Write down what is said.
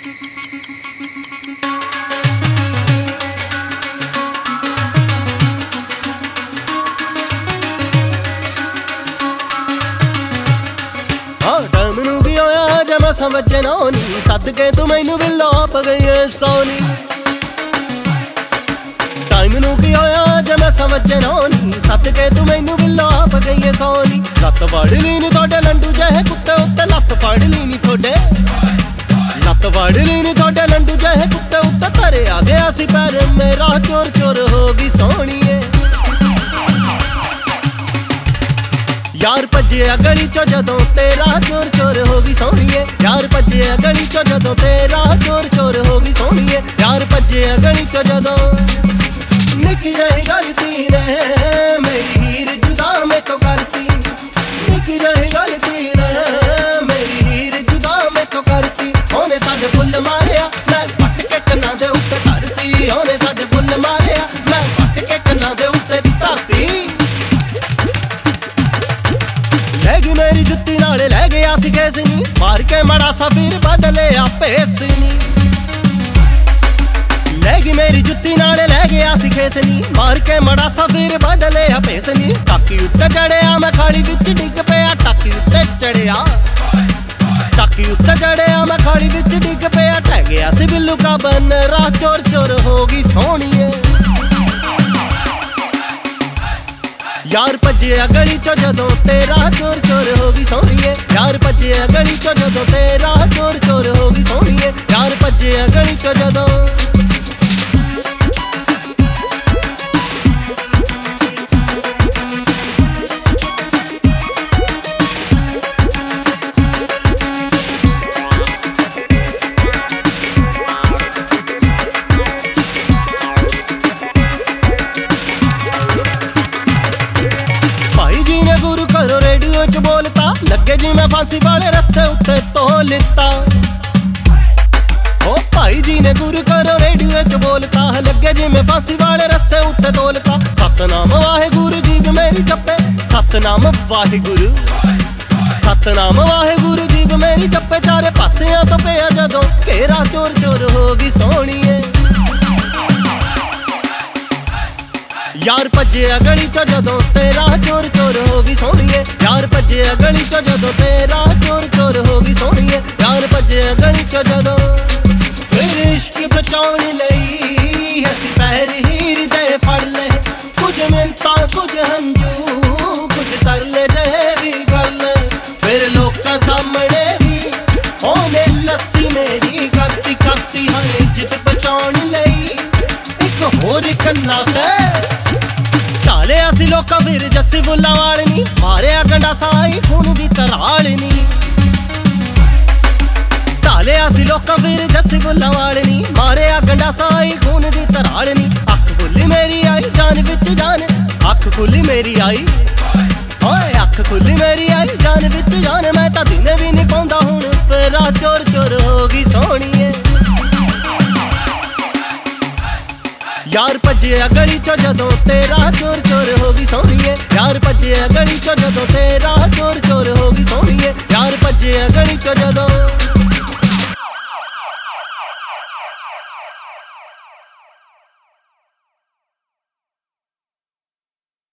Time नूं की होया जे मैं समझे ना नी सद के तू मैनू भी लाप गई है सोनी। टाइम नूं की होया जे मैं समझे ना नी सद के तू मैनू भी लाप गई है सोनी। लत्त फड़ ली नी थोड़े लंडू जहे कुत्ते उत्ते लत्त फड़ ली नी थोड़े लत्त फड़ ली नी थोड़े लंडू जहे कुत्ते उत्ते धरे आ गया सी पैर मेरा चोर चोर हो गई सोहणीए। यार भज्जिया गली चो जदों तेरा चोर चोर हो गई सोहणीए। यार भज्जिया गली चो जदों तेरा चोर चोर हो गई सोहणीए। यार भज्जिया गली चो जदों निक्की जही गलती ने मेरी हीर जुदा मैं तो करती। निक्की जही गलती ने मेरी हीर जुदा मैं तो करती। ओने साडे फुल मारिया मैं पट के कन्ना दे उत्ते धरती। ओने साडे फुल मारिया मैं पट के कन्ना दे उत्ते धरती। लैगी मेरी जुत्ती नाले लै गया सी केस नी मार के मड़ा सा फिर बदले पेस नी। लैगी मेरी जुत्ती नाले लै गया सी केस नी मार के मड़ा सा फिर बदले पेस नी। टाकी उत्ते चढ़िया मैं खाड़ी विच डिग पिया टाकी उत्ते चढ़िया टाकी उत्ते चढ़िया मैं खाड़ी विच डिग पिया। टह गया सी बिल्लू का बन राह चोर चोर हो गई सोहणीए। यार भज्जिया गली चो जदों तेरा चोर चोर हो गई सोहणीए। यार भज्जिया गली चो जदों तेरा चोर चोर हो गई सोहणीए। यार भज्जिया गली चो जदों करो रेडियो च बोलता लगे जी मैं फांसी वाले रस्से उत्ते तो लिता। ओ भाई जी ने गुरु करो रेडियो च बोलता लगे जी मैं फांसी वाले रस्से उत्ते तोलता। सतनाम वाहेगुरु जी मेरी जपे सतनाम वाहेगुरु सतनाम वाहेगुरु जी मेरी जपे। चारे पासियां तो पिया जदों घेरा चोर चोर हो गई सोहणीए। यार भज्जिया गली चो जदों तेरा चोर चोर हो गई सोहणीए। यार भज्जिया गली चो जदों तेरा चोर चोर हो गई सोहणीए। यार भज्जिया गली चो जदों फिर इश्क बचाउण लई असीं पैर हीर दे फड़ ले। कुछ मिन्नतां कुछ हंजू कुछ तरले जहे भी कर ले। फिर लोकां सामणे भी ओने लस्सी मेरी करती करती हाँ इज्जत बचाउण लई इक होर कन्ना ते ढालिया सी लोकां फिर जस्सी बुलावाल नी मारिया गंडासा आई खून दी तराल नी। ढालिया सी लोकां फिर जस्सी बुलावाल नी मारिया गंडासा आई खून दी तराल नी। अख खुली मेरी आई जान विच जान अख खुली मेरी आई ओए अख खुली मेरी आई जान विच जान। मैं तां दिन भी नहीं पाउंदा हुण फिर चोर चोर हो गई सोहणीए। यार भज्जिया गली चो जदों तेरा चोर चोर हो गई सोहणीए। यार भज्जिया गली चो जदों तेरा चोर चोर हो गई सोहणीए। यार भज्जिया गली चो जदों